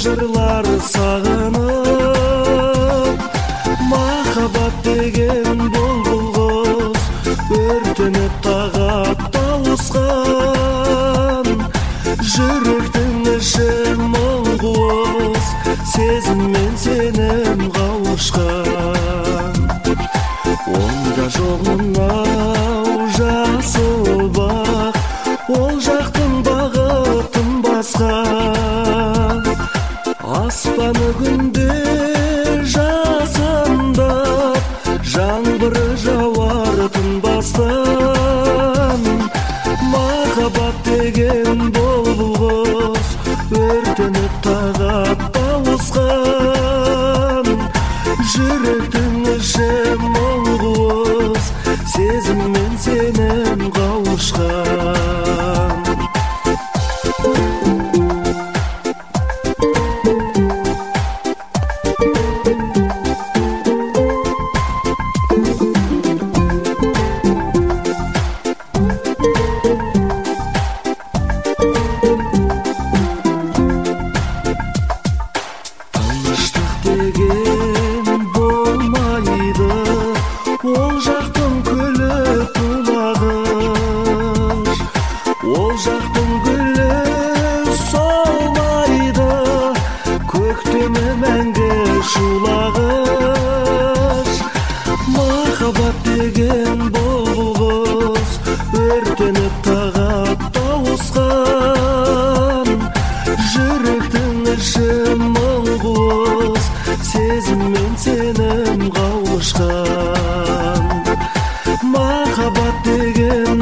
жырлар сағынып, махаббат деген бұлбұл құс өртеніп тағат тауысқан, жүректің іші мың құс сезім мен сенім қауышқан. Онда жоқ мынау жасыл бақ, ол жақтың бағытын басқа. Аспаны күнде жасындап, жаңбыры жауар тынбастан. Махаббат деген бұлбұл құс өртеніп тағат тауысқан, жүректің іші мың құс сезім мен сенім қауышқан. Ол жақтың гүлі тулағыш, ол жақтың гүлі солмайды, көктемі мәңгі шулағыш. Махаббат деген бұлбұл құс өртеніп тағат тауысқан, жүректің іші мың құс сезім мен сенім қауышқан. Махаббат деген